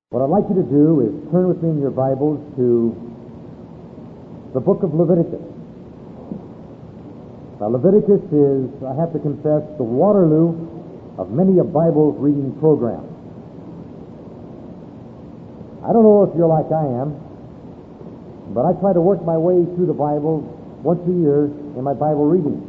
What I'd like you to do is turn with me in your Bibles to the book of Leviticus. Now, Leviticus is, I have to confess, the Waterloo of many a Bible reading program. I don't know if you're like I am, but I try to work my way through the Bible once a year in my Bible reading.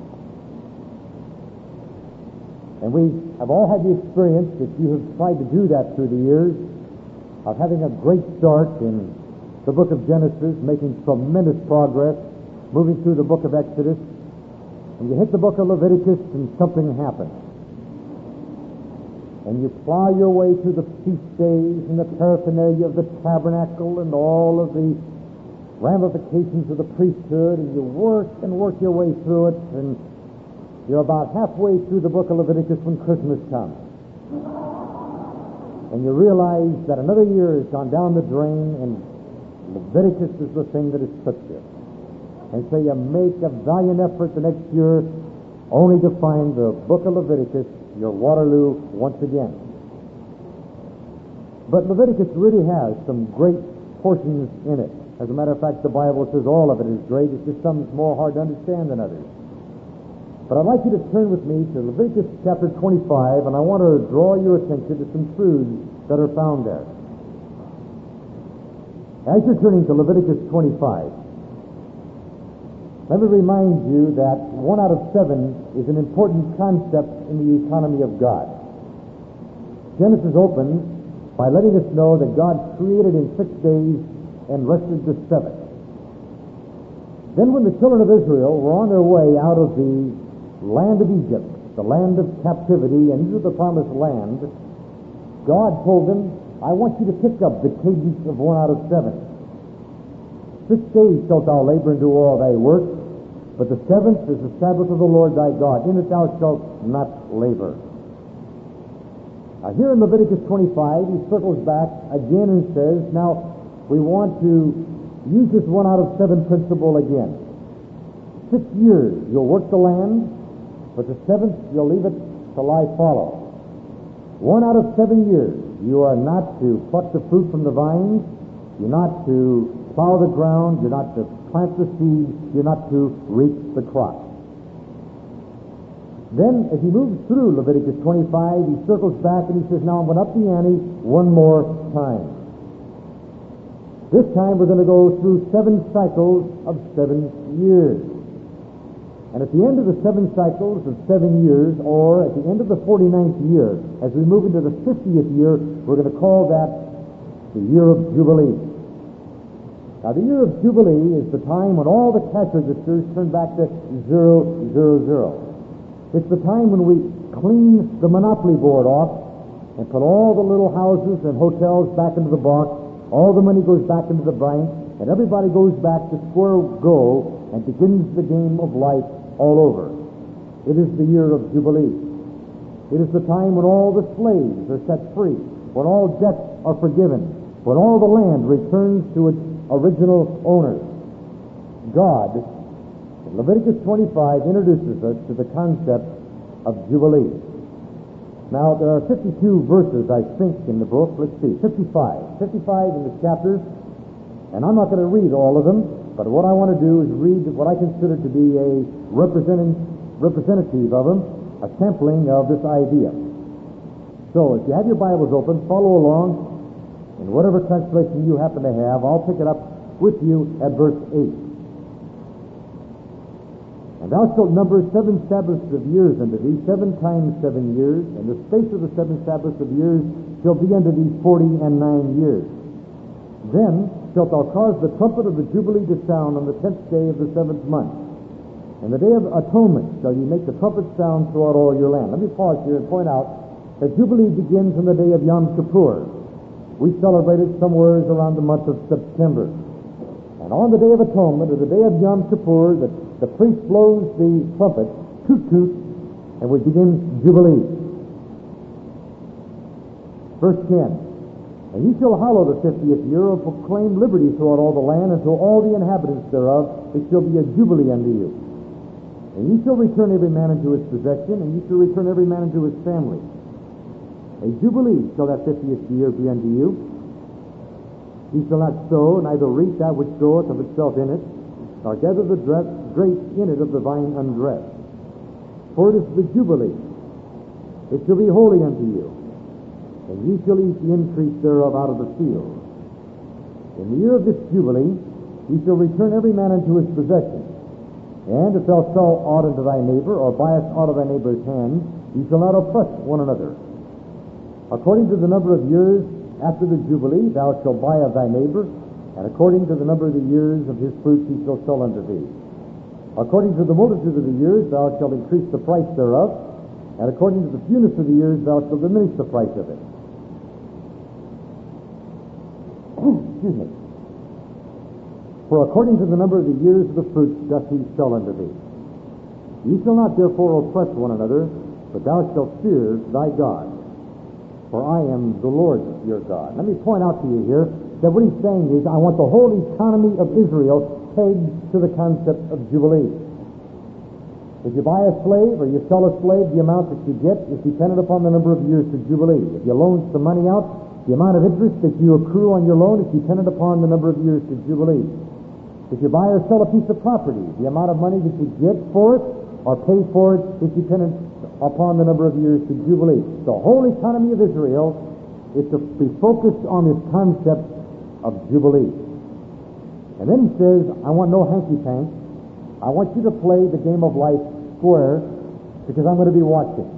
And we have all had the experience, if you have tried to do that through the years, of having a great start in the book of Genesis, making tremendous progress, moving through the book of Exodus, and you hit the book of Leviticus and something happens. And you plow your way through the feast days and the paraphernalia of the tabernacle and all of the ramifications of the priesthood, and you work your way through it, and you're about halfway through the book of Leviticus when Christmas comes. And you realize that another year has gone down the drain, and Leviticus is the thing that has took you. And so you make a valiant effort the next year only to find the book of Leviticus, your Waterloo, once again. But Leviticus really has some great portions in it. As a matter of fact, the Bible says all of it is great. It's just some more hard to understand than others. But I'd like you to turn with me to Leviticus chapter 25, and I want to draw your attention to some truths that are found there. As you're turning to Leviticus 25, let me remind you that 1 out of 7 is an important concept in the economy of God. Genesis opens by letting us know that God created in 6 days and rested the 7th. Then when the children of Israel were on their way out of the land of Egypt, the land of captivity, and into the promised land, God told them, I want you to pick up the cadence of 1 out of 7. 6 days shalt thou labor and do all thy work, but the 7th is the Sabbath of the Lord thy God. In it thou shalt not labor. Now here in Leviticus 25, he circles back again and says, now we want to use this 1 out of 7 principle again. 6 years you'll work the land, but the 7th, you'll leave it to lie fallow. 1 out of 7 years, you are not to pluck the fruit from the vines, you're not to plow the ground, you're not to plant the seed, you're not to reap the crop. Then, as he moves through Leviticus 25, he circles back and he says, now I'm going to up the ante one more time. This time we're going to go through 7 cycles of 7 years. And at the end of the 7 cycles of 7 years, or at the end of the 49th year, as we move into the 50th year, we're going to call that the year of Jubilee. Now, the year of Jubilee is the time when all the cash registers turn back to 000. It's the time when we clean the monopoly board off and put all the little houses and hotels back into the box. All the money goes back into the bank, and everybody goes back to square go and begins the game of life all over. It is the year of Jubilee. It is the time when all the slaves are set free, when all debts are forgiven, when all the land returns to its original owners. God, in Leviticus 25, introduces us to the concept of Jubilee. Now, there are 52 verses, I think, in the book. Let's see, 55 in the chapters, and I'm not going to read all of them, but what I want to do is read what I consider to be a representative of them, a sampling of this idea. So, if you have your Bibles open, follow along in whatever translation you happen to have. I'll pick it up with you at verse 8. And thou shalt number 7 Sabbaths of years unto thee, 7 times 7 years, and the space of the 7 Sabbaths of years shall be unto thee 49 years. Then shalt thou cause the trumpet of the Jubilee to sound on the 10th day of the 7th month. And the day of atonement shall ye make the trumpet sound throughout all your land. Let me pause here and point out that Jubilee begins on the day of Yom Kippur. We celebrate it somewhere around the month of September. And on the day of atonement, or the day of Yom Kippur, the priest blows the trumpet, toot toot, and we begin Jubilee. Verse 10. And ye shall hallow the 50th year, and proclaim liberty throughout all the land, and to all the inhabitants thereof it shall be a jubilee unto you. And ye shall return every man unto his possession, and ye shall return every man unto his family. A jubilee shall that 50th year be unto you. Ye shall not sow, neither reap that which groweth of itself in it, nor gather the grapes in it of the vine undressed. For it is the Jubilee. It shall be holy unto you, and ye shall eat the increase thereof out of the field. In the year of this Jubilee ye shall return every man unto his possession. And if thou sell aught unto thy neighbor, or buyest aught of thy neighbor's hand, ye shall not oppress one another. According to the number of years after the Jubilee thou shalt buy of thy neighbor, and according to the number of the years of his fruits he shall sell unto thee. According to the multitude of the years thou shalt increase the price thereof, and according to the fewness of the years thou shalt diminish the price of it. Excuse me. For according to the number of the years of the fruits doth he sell unto thee. Ye shall not therefore oppress one another, but thou shalt fear thy God. For I am the Lord your God. Let me point out to you here that what he's saying is, I want the whole economy of Israel pegged to the concept of Jubilee. If you buy a slave or you sell a slave, the amount that you get is dependent upon the number of years to Jubilee. If you loan some money out, the amount of interest that you accrue on your loan is dependent upon the number of years to Jubilee. If you buy or sell a piece of property, the amount of money that you get for it or pay for it is dependent upon the number of years to Jubilee. The whole economy of Israel is to be focused on this concept of Jubilee. And then he says, I want no hanky-pank. I want you to play the game of life square, because I'm going to be watching.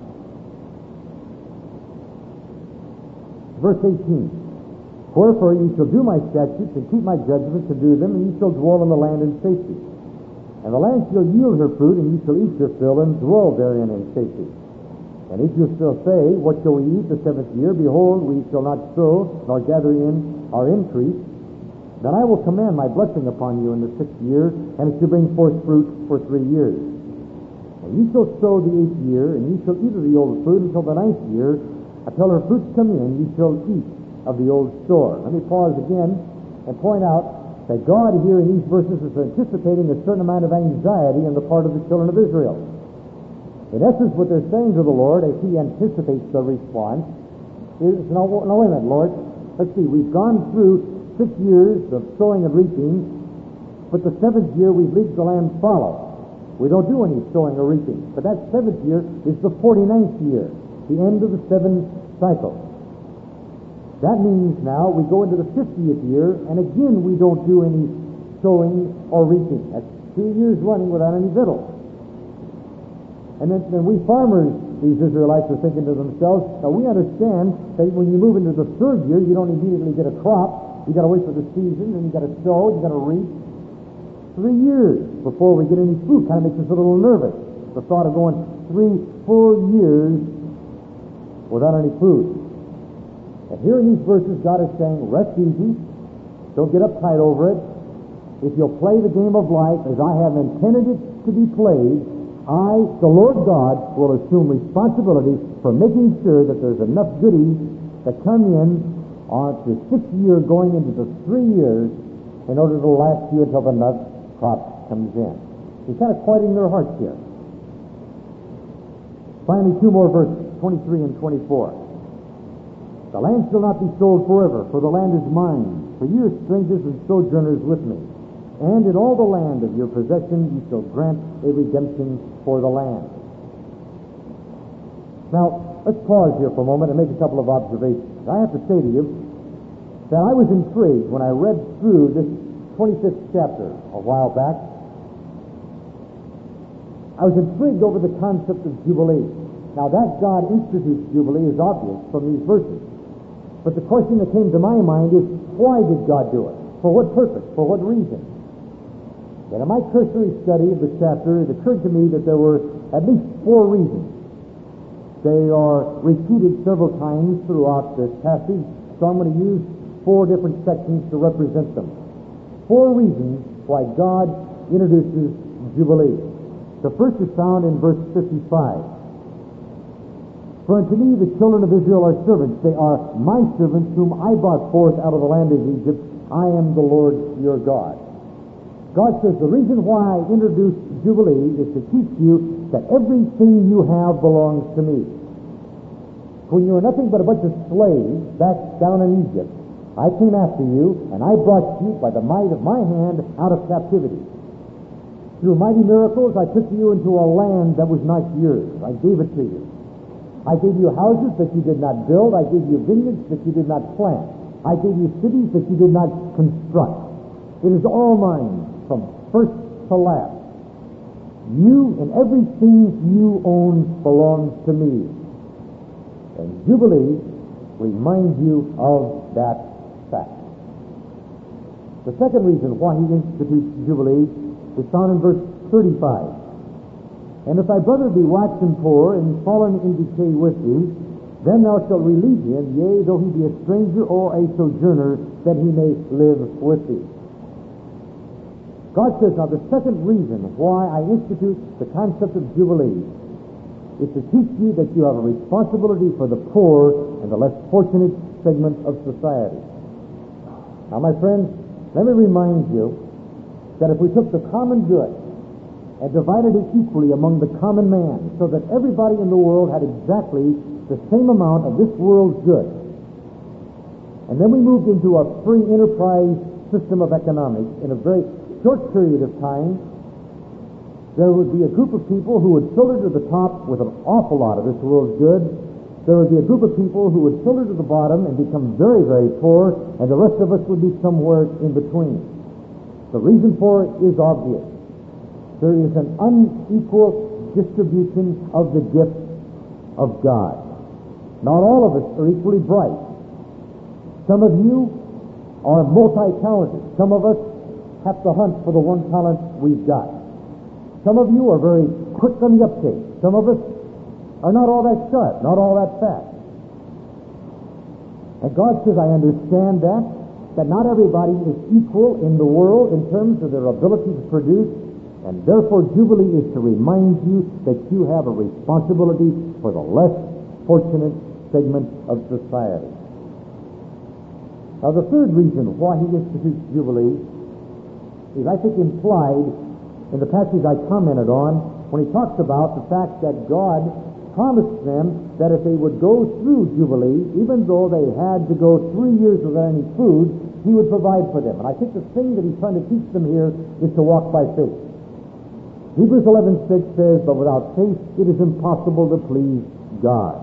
Verse 18. Wherefore ye shall do my statutes and keep my judgments and do them, and ye shall dwell in the land in safety. And the land shall yield her fruit, and ye shall eat your fill, and dwell therein in safety. And if you shall say, what shall we eat the seventh year? Behold, we shall not sow, nor gather in our increase. Then I will command my blessing upon you in the 6th year, and it shall bring forth fruit for 3 years. And ye shall sow the 8th year, and ye shall eat of the old fruit until the 9th year. Until her fruits come in, ye shall eat of the old store. Let me pause again and point out that God here in these verses is anticipating a certain amount of anxiety on the part of the children of Israel. In essence, what they're saying to the Lord as he anticipates the response is, now wait a minute, Lord, let's see, we've gone through 6 years of sowing and reaping, but the 7th year we've leaved the land fallow. We don't do any sowing or reaping. But that 7th year is the 49th year, the end of the 7 cycle. That means now we go into the 50th year, and again we don't do any sowing or reaping. That's 2 years running without any victual. And then we farmers, these Israelites, are thinking to themselves, now we understand that when you move into the 3rd year, you don't immediately get a crop. You got to wait for the season, and you got to sow, you got to reap. 3 years before we get any food kind of makes us a little nervous. The thought of going 3 full years without any food. And here in these verses, God is saying, rest easy. Don't get uptight over it. If you'll play the game of life as I have intended it to be played, I, the Lord God, will assume responsibility for making sure that there's enough goodies that come in on the 6th year going into the 3 years in order to last you until the next crop comes in. He's kind of quieting their hearts here. Finally, 2 more verses, 23 and 24. The land shall not be sold forever, for the land is mine. For ye are strangers and sojourners with me. And in all the land of your possession ye shall grant a redemption for the land. Now, let's pause here for a moment and make a couple of observations. I have to say to you that I was intrigued when I read through this 25th chapter a while back. I was intrigued over the concept of Jubilee. Now, that God institutes Jubilee is obvious from these verses. But the question that came to my mind is, why did God do it? For what purpose? For what reason? And in my cursory study of the chapter, it occurred to me that there were at least 4 reasons. They are repeated several times throughout this passage, so I'm going to use 4 different sections to represent them. 4 reasons why God introduces Jubilee. The first is found in verse 55. For unto me the children of Israel are servants. They are my servants whom I brought forth out of the land of Egypt. I am the Lord your God. God says the reason why I introduced Jubilee is to teach you that everything you have belongs to me. When you were nothing but a bunch of slaves back down in Egypt, I came after you, and I brought you by the might of my hand out of captivity. Through mighty miracles, I took you into a land that was not yours. I gave it to you. I gave you houses that you did not build. I gave you vineyards that you did not plant. I gave you cities that you did not construct. It is all mine from first to last. You and everything you own belongs to me. And Jubilee reminds you of that fact. The second reason why he institutes Jubilee is found in verse 35. And if thy brother be waxen poor and fallen in decay with thee, then thou shalt relieve him, yea, though he be a stranger or a sojourner, that he may live with thee. God says, now the second reason why I institute the concept of Jubilee is to teach you that you have a responsibility for the poor and the less fortunate segment of society. Now, my friends, let me remind you that if we took the common good and divided it equally among the common man so that everybody in the world had exactly the same amount of this world's good, and then we moved into a free enterprise system of economics in a very short period of time, there would be a group of people who would filter to the top with an awful lot of this world's good. There would be a group of people who would filter to the bottom and become very, very poor, and the rest of us would be somewhere in between. The reason for it is obvious. There is an unequal distribution of the gifts of God. Not all of us are equally bright. Some of you are multi-talented. Some of us have to hunt for the one talent we've got. Some of you are very quick on the uptake. Some of us are not all that sharp, not all that fast. And God says, I understand that not everybody is equal in the world in terms of their ability to produce, and therefore Jubilee is to remind you that you have a responsibility for the less fortunate segment of society. Now, the third reason why he institutes Jubilee is, I think, implied in the passage I commented on when he talks about the fact that God promised them that if they would go through Jubilee, even though they had to go 3 years without any food, he would provide for them. And I think the thing that he's trying to teach them here is to walk by faith. Hebrews 11:6 says, but without faith it is impossible to please God.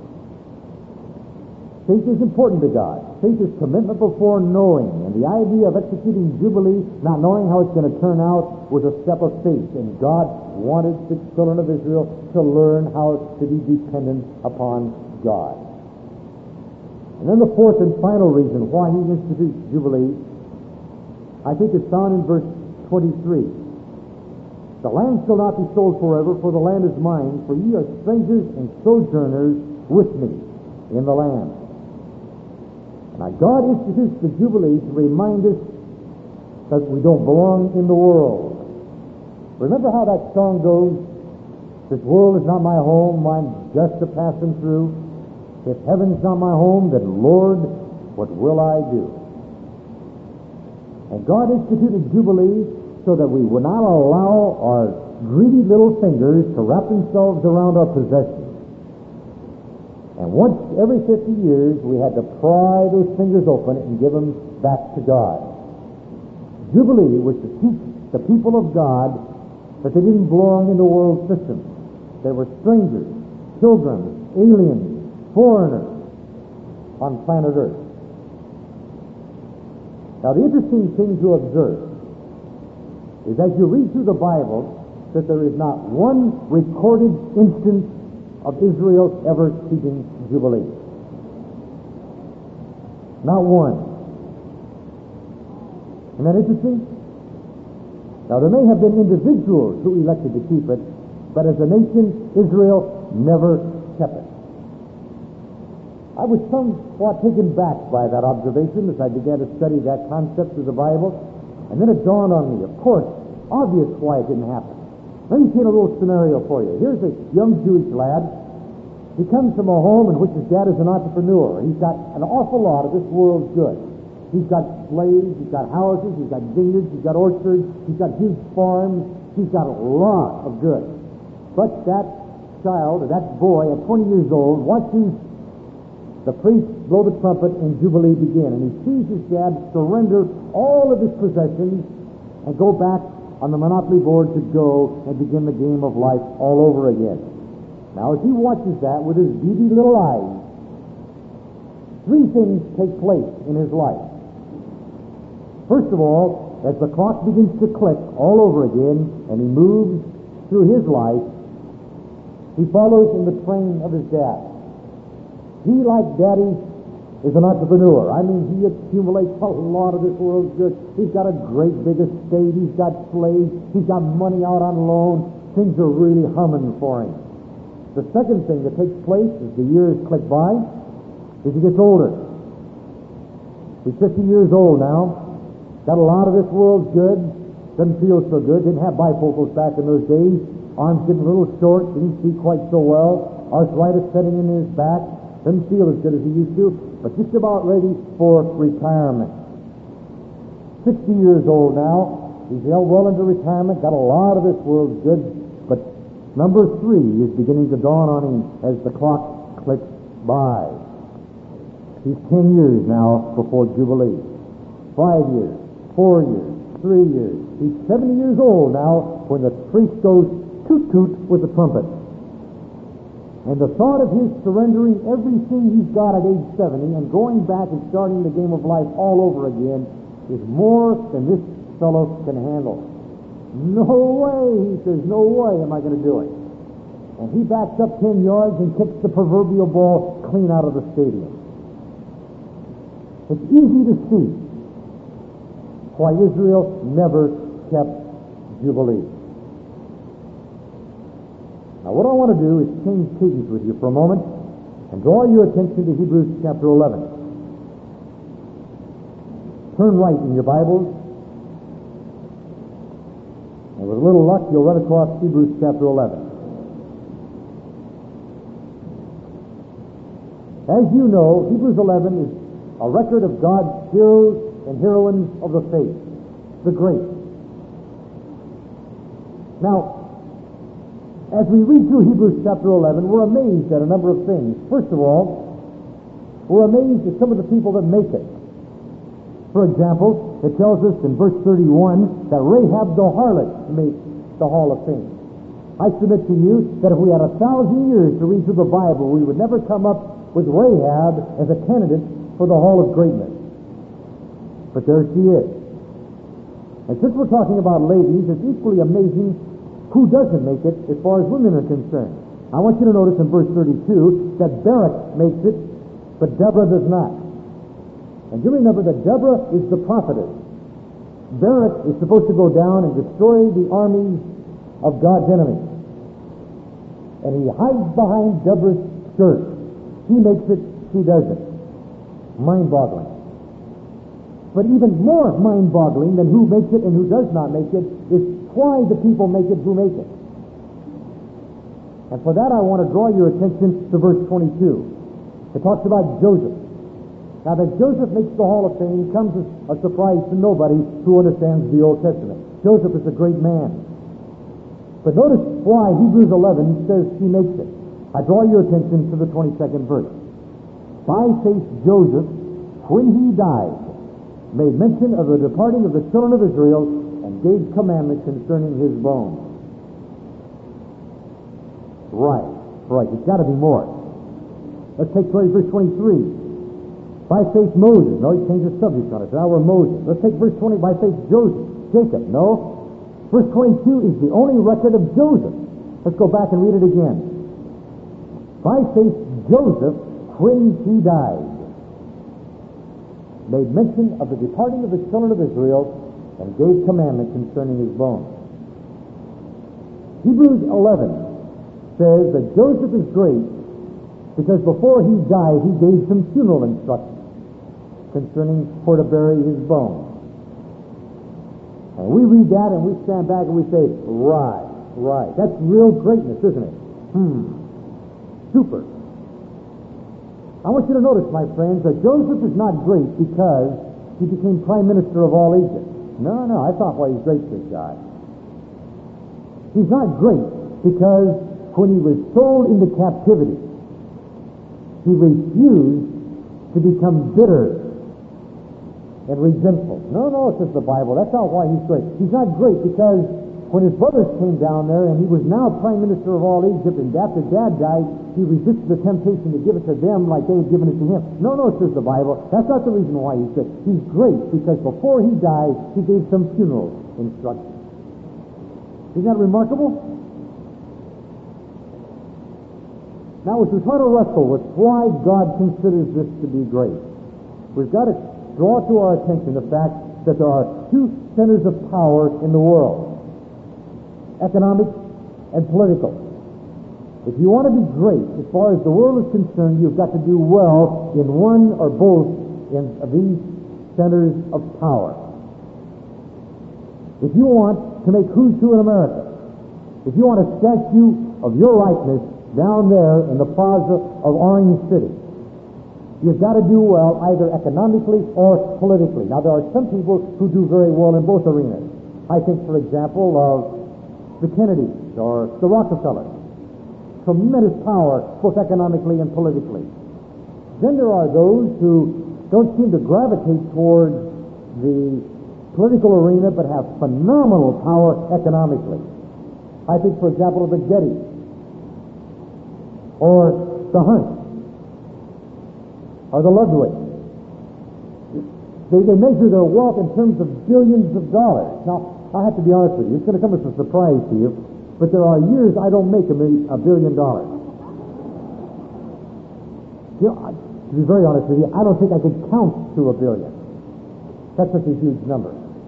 Faith is important to God. Faith is commitment before knowing. And the idea of executing Jubilee, not knowing how it's going to turn out, was a step of faith. And God wanted the children of Israel to learn how to be dependent upon God. And then the fourth and final reason why he institutes Jubilee, I think is found in verse 23. The land shall not be sold forever, for the land is mine, for ye are strangers and sojourners with me in the land. Now, God institutes the Jubilee to remind us that we don't belong in the world. Remember how that song goes? This world is not my home, I'm just a passing through. If heaven's not my home, then Lord, what will I do? And God instituted Jubilee so that we would not allow our greedy little fingers to wrap themselves around our possessions. And once every 50 years, we had to pry those fingers open and give them back to God. Jubilee was to teach the people of God that they didn't belong in the world system. They were strangers, pilgrims, aliens, foreigners on planet Earth. Now, the interesting thing to observe is as you read through the Bible that there is not one recorded instance of Israel ever keeping Jubilee. Not one. Isn't that interesting? Now, there may have been individuals who elected to keep it, but as a nation, Israel never kept it. I was somewhat taken back by that observation as I began to study that concept of the Bible, and then it dawned on me, of course, obvious why it didn't happen. Let me paint a little scenario for you. Here's a young Jewish lad. He comes from a home in which his dad is an entrepreneur. He's got an awful lot of this world's goods. He's got slaves, he's got houses, he's got vineyards, he's got orchards, he's got huge farms, he's got a lot of goods. But that child, or that boy at 20 years old, watches the priests blow the trumpet and Jubilee begin. And he sees his dad surrender all of his possessions and go back on the Monopoly board to go and begin the game of life all over again. Now, as he watches that with his beady little eyes, three things take place in his life. First of all, as the clock begins to click all over again and he moves through his life, he follows in the train of his dad. He, like Daddy, is an entrepreneur. I mean, he accumulates a lot of this world's goods. He's got a great big estate. He's got slaves. He's got money out on loan. Things are really humming for him. The second thing that takes place as the years click by is he gets older. He's 50 years old now. Got a lot of this world's goods. Doesn't feel so good. Didn't have bifocals back in those days. Arms getting a little short. Didn't see quite so well. Arthritis setting in his back. Doesn't feel as good as he used to, but just about ready for retirement. 60 years old now. He's well into retirement, got a lot of this world's goods, but number 3 is beginning to dawn on him as the clock clicks by. He's 10 years now before Jubilee. 5 years, 4 years, 3 years. He's 70 years old now when the priest goes toot-toot with the trumpet. And the thought of his surrendering everything he's got at age 70 and going back and starting the game of life all over again is more than this fellow can handle. No way, he says, no way am I going to do it. And he backs up 10 yards and kicks the proverbial ball clean out of the stadium. It's easy to see why Israel never kept Jubilee. Now, what I want to do is change cadence with you for a moment and draw your attention to Hebrews chapter 11. Turn right in your Bibles, and with a little luck, you'll run across Hebrews chapter 11. As you know, Hebrews 11 is a record of God's heroes and heroines of the faith, the great. Now, as we read through Hebrews chapter 11, we're amazed at a number of things. First of all, we're amazed at some of the people that make it. For example, it tells us in verse 31 that Rahab the harlot makes the Hall of Fame. I submit to you that if we had 1,000 years to read through the Bible, we would never come up with Rahab as a candidate for the Hall of Greatness. But there she is. And since we're talking about ladies, it's equally amazing who doesn't make it as far as women are concerned. I want you to notice in verse 32 that Barak makes it, but Deborah does not. And you remember that Deborah is the prophetess. Barak is supposed to go down and destroy the armies of God's enemies. And he hides behind Deborah's skirt. He makes it, she doesn't. Mind-boggling. But even more mind-boggling than who makes it and who does not make it is why the people make it who make it. And for that I want to draw your attention to verse 22. It talks about Joseph. Now that Joseph makes the Hall of Fame comes as a surprise to nobody who understands the Old Testament. Joseph is a great man. But notice why Hebrews 11 says he makes it. I draw your attention to the 22nd verse. By faith Joseph, when he died, made mention of the departing of the children of Israel and gave commandments concerning his bones. Right. It's got to be more. Let's take verse 23. By faith Moses. No, he changed the subject on it. Now we're Moses. Let's take verse 20. By faith Jacob. No. Verse 22 is the only record of Joseph. Let's go back and read it again. By faith Joseph, when he died, made mention of the departing of the children of Israel and gave commandment concerning his bones. Hebrews 11 says that Joseph is great because before he died he gave some funeral instructions concerning where to bury his bones. And we read that and we stand back and we say, right. That's real greatness, isn't it? Super. I want you to notice, my friends, that Joseph is not great because he became prime minister of all Egypt. No, that's not why he's great, this guy. He's not great because when he was sold into captivity, He refused to become bitter and resentful. No, says the Bible. That's not why he's great. He's not great because when his brothers came down there and he was now prime minister of all Egypt, and after Dad died, he resisted the temptation to give it to them like they had given it to him. No, says the Bible. That's not the reason why he's great. He's great because before he died, he gave some funeral instructions. Isn't that remarkable? Now, as we try to wrestle with why God considers this to be great, we've got to draw to our attention the fact that there are two centers of power in the world: economic and political. If you want to be great, as far as the world is concerned, you've got to do well in one or both of these centers of power. If you want to make who's who in America, if you want a statue of your likeness down there in the plaza of Orange City, you've got to do well either economically or politically. Now, there are some people who do very well in both arenas. I think, for example, of the Kennedys or the Rockefellers. Tremendous power, both economically and politically. Then there are those who don't seem to gravitate towards the political arena but have phenomenal power economically. I think, for example, of the Gettys or the Hunts or the Ludwigs. They measure their wealth in terms of billions of dollars. Now, I have to be honest with you. It's going to come as a surprise to you, but there are years I don't make $1 billion. You know, to be very honest with you, I don't think I could count to $1 billion. That's such a huge number.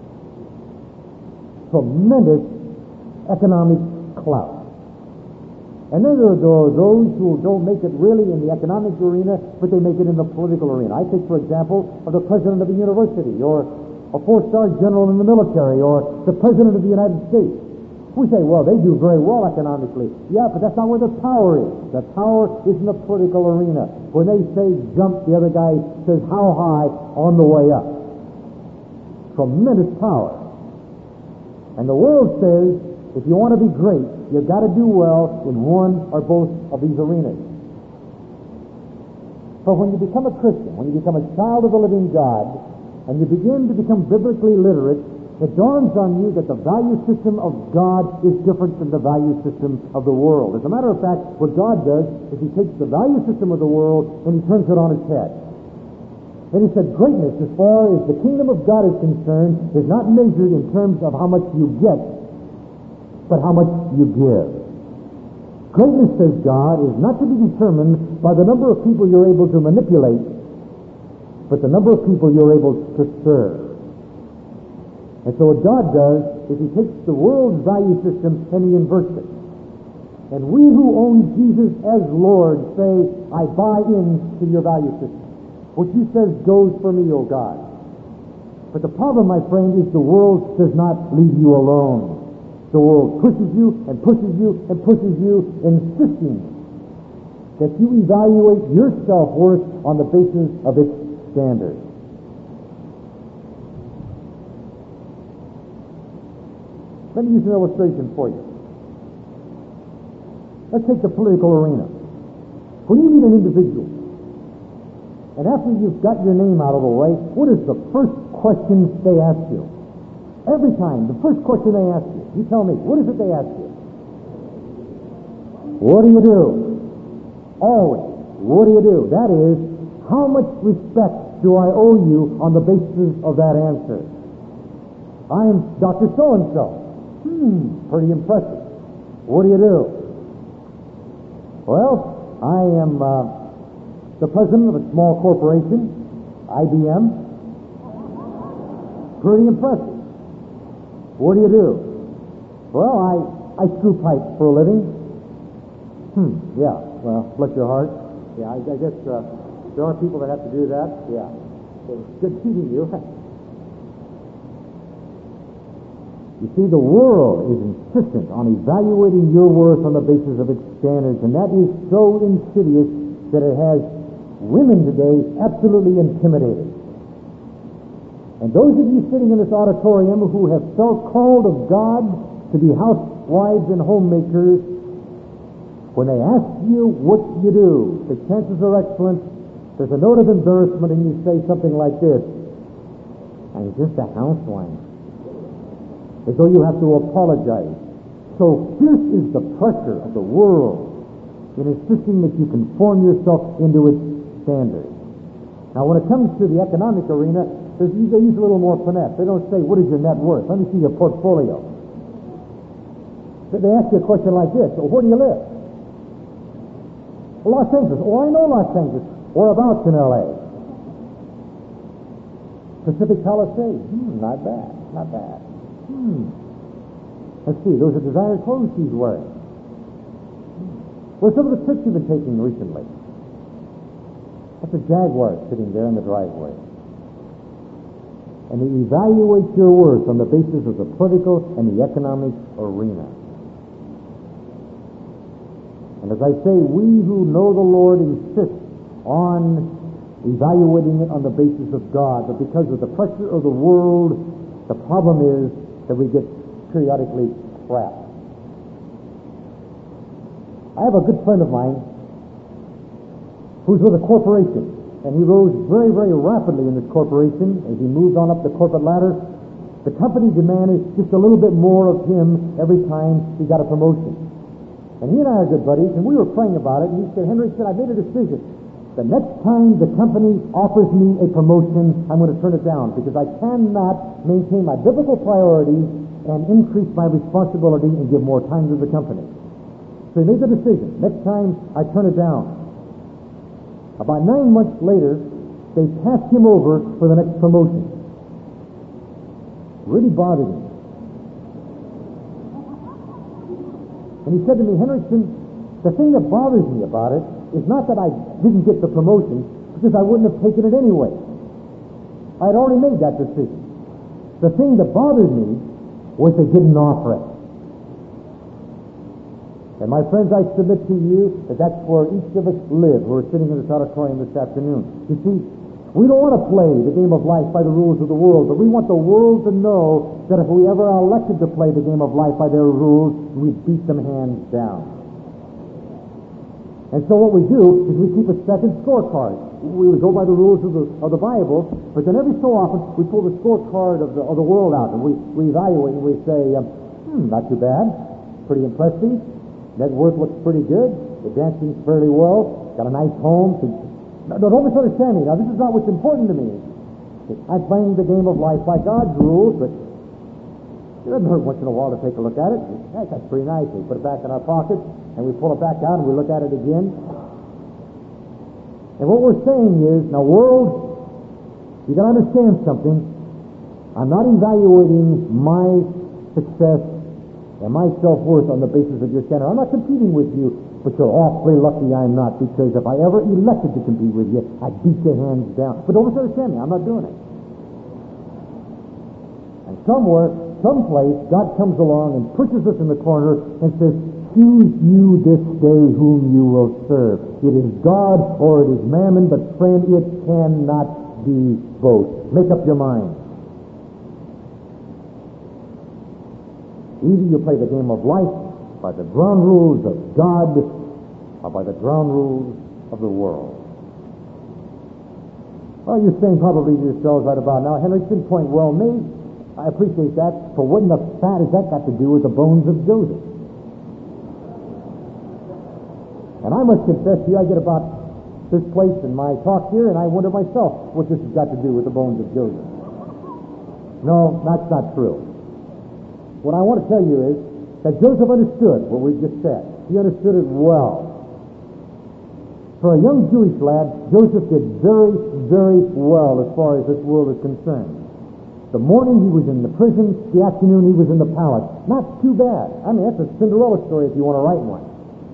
Tremendous economic clout. And then there are those who don't make it really in the economic arena, but they make it in the political arena. I think, for example, of the president of a university, or a 4-star general in the military, or the president of the United States. We say, well, they do very well economically. Yeah, but that's not where the power is. The power is in the political arena. When they say jump, the other guy says how high on the way up. Tremendous power. And the world says, if you want to be great, you've got to do well in one or both of these arenas. But when you become a Christian, when you become a child of the living God, and you begin to become biblically literate, it dawns on you that the value system of God is different than the value system of the world. As a matter of fact, what God does is He takes the value system of the world and He turns it on its head. And He said greatness, as far as the kingdom of God is concerned, is not measured in terms of how much you get, but how much you give. Greatness, says God, is not to be determined by the number of people you're able to manipulate, but the number of people you're able to serve. And so what God does is He takes the world's value system and He inverts it. And we who own Jesus as Lord say, I buy into your value system. What you says goes for me, O God. But the problem, my friend, is the world does not leave you alone. The world pushes you and pushes you and pushes you, insisting that you evaluate your self-worth on the basis of its standards. Let me use an illustration for you. Let's take the political arena. When you meet an individual, and after you've got your name out of the way, what is the first question they ask you? Every time, the first question they ask you, you tell me, what is it they ask you? What do you do? Always. What do you do? That is, how much respect do I owe you on the basis of that answer? I am Dr. So-and-so. Pretty impressive. What do you do? Well, I am the president of a small corporation, IBM. Pretty impressive. What do you do? Well, I screw pipes for a living. Yeah, well, bless your heart. Yeah, I guess there are people that have to do that. Yeah. It's good meeting you. You see, the world is insistent on evaluating your worth on the basis of its standards, and that is so insidious that it has women today absolutely intimidated. And those of you sitting in this auditorium who have felt called of God to be housewives and homemakers, When they ask you what you do, the chances are excellent. There's a note of embarrassment, and you say something like this: "I'm just a housewife," as though you have to apologize. So this is the pressure of the world in insisting that you conform yourself into its standards. Now, when it comes to the economic arena, they use a little more finesse. They don't say, "What is your net worth? Let me see your portfolio." They ask you a question like this: "Well, where do you live?" "Well, Los Angeles." "Oh, I know Los Angeles." "Whereabouts in L.A.?" "Pacific Palisades." Not bad, not bad. Let's see, those are designer clothes she's wearing. Where's some of the trips you've been taking recently? That's a Jaguar sitting there in the driveway. And they evaluate your worth on the basis of the political and the economic arena. And as I say, we who know the Lord insist on evaluating it on the basis of God, but because of the pressure of the world, the problem is that we get periodically trapped. I have a good friend of mine who's with a corporation, and he rose very, very rapidly in this corporation. As he moved on up the corporate ladder, the company demanded just a little bit more of him every time he got a promotion. And he and I are good buddies, and we were praying about it, and he said, "Henry," said, "I made a decision. The next time the company offers me a promotion, I'm going to turn it down, because I cannot maintain my biblical priorities and increase my responsibility and give more time to the company." So he made the decision. Next time, I turn it down. About 9 months later, they passed him over for the next promotion. It really bothered him. And he said to me, "Henriksen, the thing that bothers me about it is not that I didn't get the promotion, because I wouldn't have taken it anyway. I had already made that decision. The thing that bothered me was they didn't offer it." And my friends, I submit to you that that's where each of us live who are sitting in this auditorium this afternoon. You see, we don't want to play the game of life by the rules of the world, but we want the world to know that if we ever are elected to play the game of life by their rules, we beat them hands down. And so what we do is we keep a second scorecard. We would go by the rules of the Bible, but then every so often we pull the scorecard of the world out, and we evaluate, and we say, not too bad, pretty impressive, net worth looks pretty good, the dancing's fairly well, got a nice home. No, don't misunderstand me. Now, this is not what's important to me. I'm playing the game of life by God's rules, but it doesn't hurt once in a while to take a look at it. Heck, that's pretty nice. We put it back in our pocket, and we pull it back out, and we look at it again. And what we're saying is, now, world, you got to understand something. I'm not evaluating my success and my self-worth on the basis of your standard. I'm not competing with you, but you're awfully lucky I'm not, because if I ever elected to compete with you, I'd beat your hands down. But don't misunderstand me. I'm not doing it. And somewhere, someplace, God comes along and pushes us in the corner and says, "Choose you this day whom you will serve. It is God or it is mammon, but friend, it cannot be both. Make up your mind. Either you play the game of life by the ground rules of God or by the ground rules of the world." Well, you're saying probably to yourselves right about now, "Henriksen, point well made. I appreciate that, but what in the fat has that got to do with the bones of Joseph?" And I must confess to you, I get about this place in my talk here, and I wonder myself what this has got to do with the bones of Joseph. No, that's not true. What I want to tell you is that Joseph understood what we just said. He understood it well. For a young Jewish lad, Joseph did very, very well as far as this world is concerned. The morning he was in the prison, the afternoon he was in the palace. Not too bad. I mean, that's a Cinderella story if you want to write one.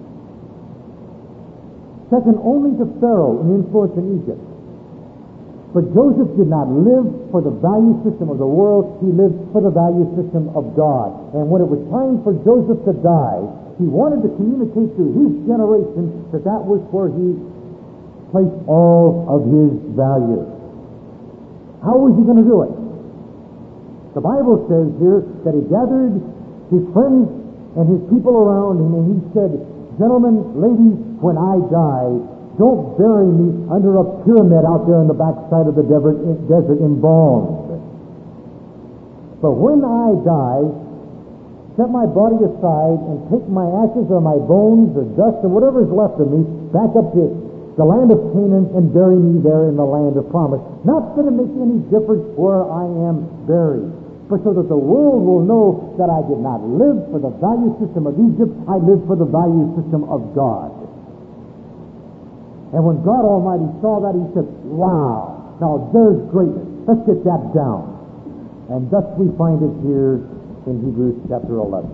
Second only to Pharaoh in influence in Egypt. But Joseph did not live for the value system of the world. He lived for the value system of God. And when it was time for Joseph to die, he wanted to communicate to his generation that that was where he placed all of his value. How was he going to do it? The Bible says here that he gathered his friends and his people around him, and he said, gentlemen, ladies, when I die, don't bury me under a pyramid out there on the backside of the desert embalmed. But when I die, set my body aside and take my ashes or my bones or dust or whatever is left of me back up to the land of Canaan and bury me there in the land of promise. Not that it makes any difference where I am buried, but so that the world will know that I did not live for the value system of Egypt, I lived for the value system of God. And when God Almighty saw that, He said, wow, now there's greatness. Let's get that down. And thus we find it here in Hebrews chapter 11.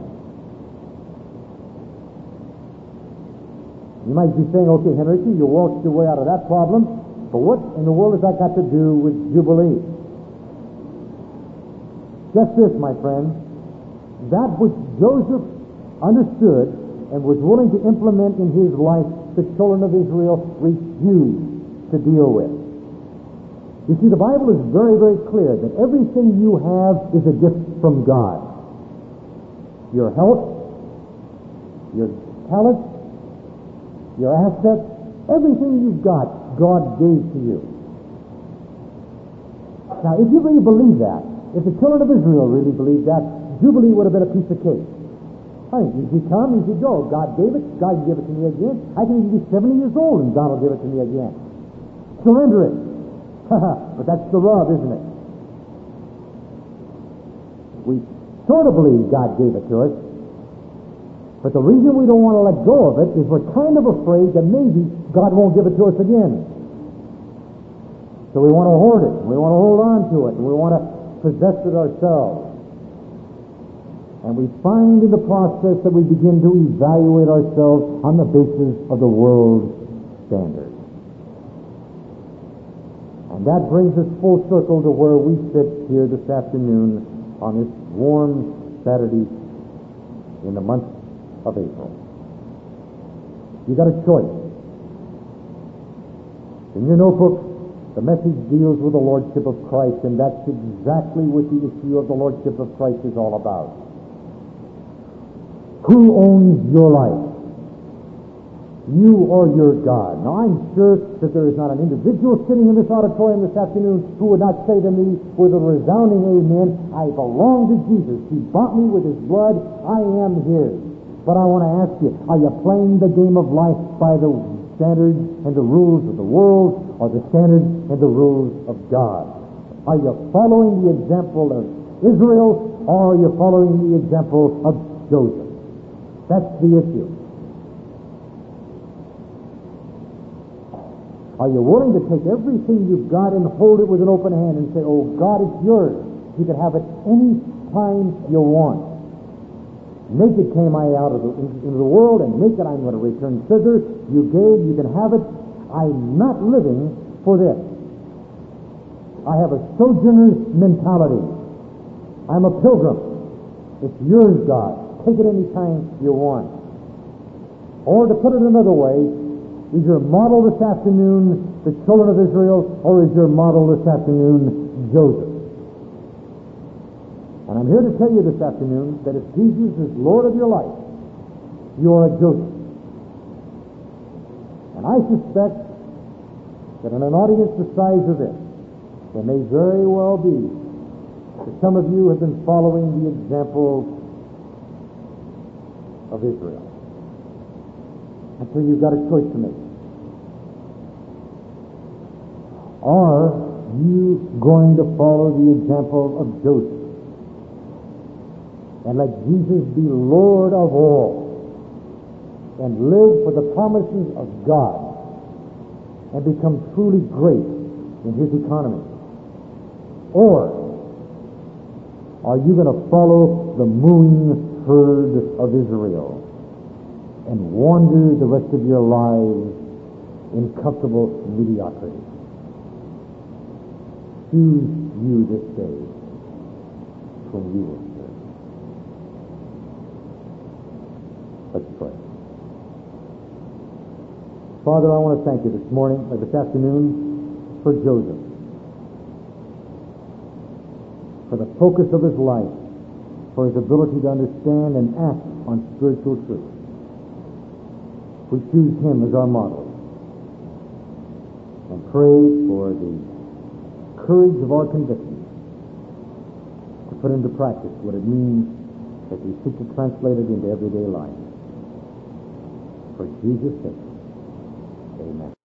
You might be saying, okay, Henry, you walked your way out of that problem, but what in the world has that got to do with Jubilee? Just this, my friend, that which Joseph understood and was willing to implement in his life, the children of Israel refused to deal with. You see, the Bible is very, very clear that everything you have is a gift from God. Your health, your talent, your assets, everything you've got, God gave to you. Now, if you really believe that, if the children of Israel really believed that, Jubilee would have been a piece of cake. I mean, easy come, easy go. God gave it, God can give it to me again. I can even be 70 years old and God will give it to me again. Surrender it. But that's the rub, isn't it? We sort of believe God gave it to us, but the reason we don't want to let go of it is we're kind of afraid that maybe God won't give it to us again. So we want to hoard it, we want to hold on to it, and we want to possess it ourselves. And we find in the process that we begin to evaluate ourselves on the basis of the world's standards. And that brings us full circle to where we sit here this afternoon on this warm Saturday in the month of April. You got a choice. In your notebook, the message deals with the Lordship of Christ, and that's exactly what the issue of the Lordship of Christ is all about. Who owns your life? You or your God? Now, I'm sure that there is not an individual sitting in this auditorium this afternoon who would not say to me with a resounding amen, I belong to Jesus. He bought me with His blood. I am His. But I want to ask you, are you playing the game of life by the standards and the rules of the world, or the standards and the rules of God? Are you following the example of Israel, or are you following the example of Joseph? That's the issue. Are you willing to take everything you've got and hold it with an open hand and say, oh, God, it's yours. You can have it any time you want. Naked came I out into the world, and naked I'm going to return thither. You gave, you can have it. I'm not living for this. I have a sojourner's mentality. I'm a pilgrim. It's yours, God. Take it any time you want. Or to put it another way, is your model this afternoon the children of Israel, or is your model this afternoon Joseph? And I'm here to tell you this afternoon that if Jesus is Lord of your life, you are a Joseph. And I suspect that in an audience the size of this, there may very well be that some of you have been following the example of Israel. And so you've got a choice to make. Are you going to follow the example of Joseph and let Jesus be Lord of all and live for the promises of God and become truly great in His economy? Or are you going to follow the mooing herd of Israel and wander the rest of your lives in comfortable mediocrity? Choose you this day whom you will serve. Let's pray. Father, I want to thank you this morning, or this afternoon, for Joseph, for the focus of his life, for his ability to understand and act on spiritual truth. we choose Him as our model. And pray for the courage of our convictions to put into practice what it means that we seek to translate it into everyday life. For Jesus' sake, amen.